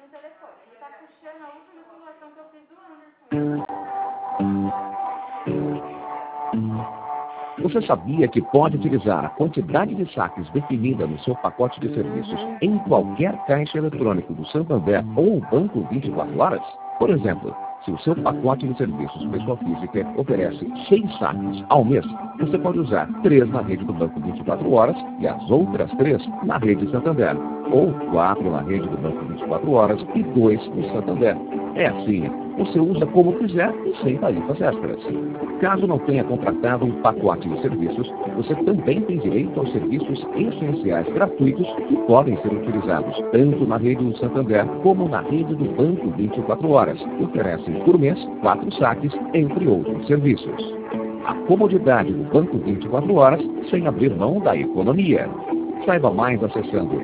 Você sabia que pode utilizar a quantidade de saques definida no seu pacote de serviços em qualquer caixa eletrônico do Santander ou Banco 24 Horas? Por exemplo, se o seu pacote de serviços pessoa física oferece 6 saques ao mês, você pode usar 3 na rede do Banco 24 Horas e as outras 3 na rede Santander, ou 4 na rede do Banco 24 Horas e 2 no Santander. É assim, você usa como quiser e sem tarifas extras. Caso não tenha contratado um pacote de serviços, você também tem direito aos serviços essenciais gratuitos que podem ser utilizados tanto na rede do Santander como na rede do Banco 24 Horas, que oferecem por mês 4 saques, entre outros serviços. A comodidade do Banco 24 Horas sem abrir mão da economia. Saiba mais acessando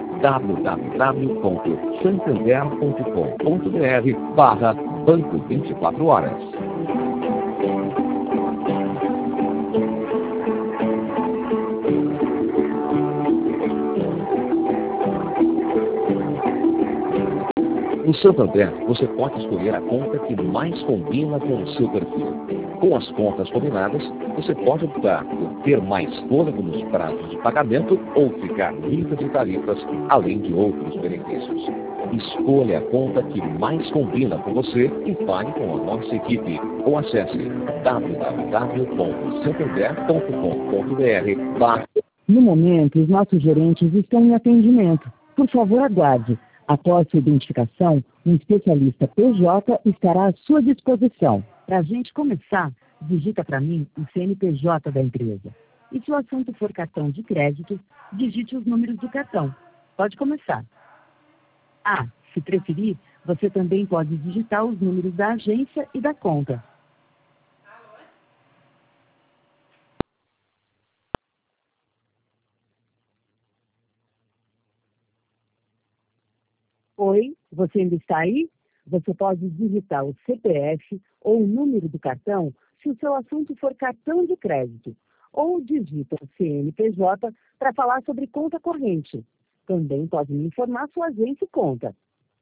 www.santander.com.br/Banco 24 Horas. No Santander, você pode escolher a conta que mais combina com o seu perfil. Com as contas combinadas, você pode optar por ter mais fôlego nos prazos de pagamento ou ficar livre de tarifas, além de outros benefícios. Escolha a conta que mais combina com você e fale com a nossa equipe. Ou acesse www.santander.com.br. No momento, os nossos gerentes estão em atendimento. Por favor, aguarde. Após sua identificação, um especialista PJ estará à sua disposição. Para a gente começar, digita para mim o CNPJ da empresa. E se o assunto for cartão de crédito, digite os números do cartão. Pode começar. Ah, se preferir, você também pode digitar os números da agência e da conta. Oi, você ainda está aí? Você pode digitar o CPF ou o número do cartão se o seu assunto for cartão de crédito. Ou digita o CNPJ para falar sobre conta corrente. Também pode me informar sua agência e conta.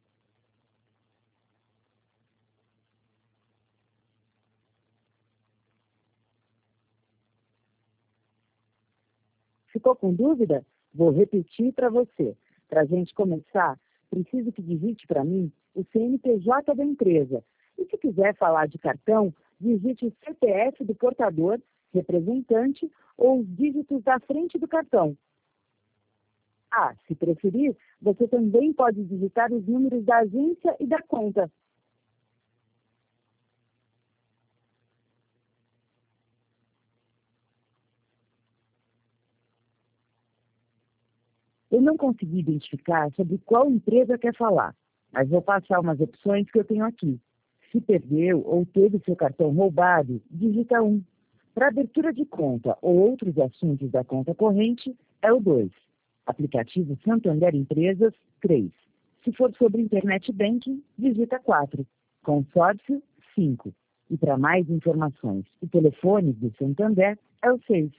Ficou com dúvida? Vou repetir para você. Para a gente começar, preciso que digite para mim o CNPJ da empresa. E se quiser falar de cartão, digite o CPF do portador, representante ou os dígitos da frente do cartão. Ah, se preferir, você também pode digitar os números da agência e da conta. Eu não consegui identificar sobre qual empresa quer falar, mas vou passar umas opções que eu tenho aqui. Se perdeu ou teve seu cartão roubado, digita 1. Para abertura de conta ou outros assuntos da conta corrente, é o 2. Aplicativo Santander Empresas, 3. Se for sobre Internet Banking, digita 4. Consórcio, 5. E para mais informações e telefones do Santander, é o 6.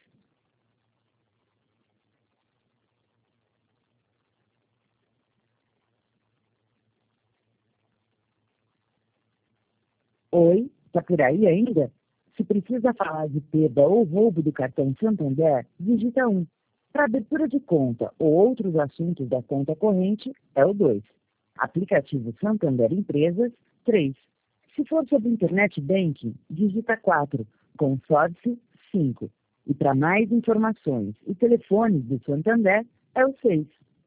Oi, está por aí ainda? Se precisa falar de perda ou roubo do cartão Santander, digita 1. Para abertura de conta ou outros assuntos da conta corrente, é o 2. Aplicativo Santander Empresas, 3. Se for sobre Internet Banking, digita 4. Consórcio, 5. E para mais informações e telefones do Santander, é o 6.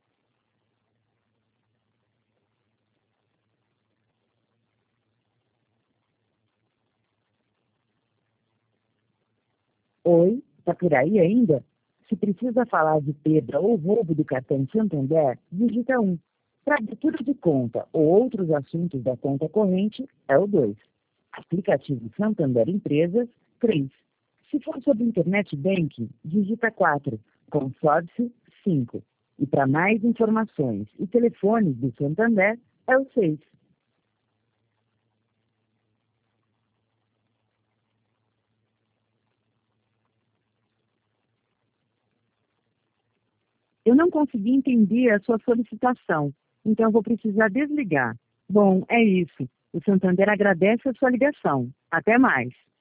Oi, está por aí ainda? Se precisa falar de perda ou roubo do cartão Santander, digita 1. Para abertura de conta ou outros assuntos da conta corrente, é o 2. Aplicativo Santander Empresas, 3. Se for sobre Internet Banking, digita 4. Consórcio, 5. E para mais informações e telefones do Santander, é o 6. Eu não consegui entender a sua solicitação, então vou precisar desligar. Bom, é isso. O Santander agradece a sua ligação. Até mais.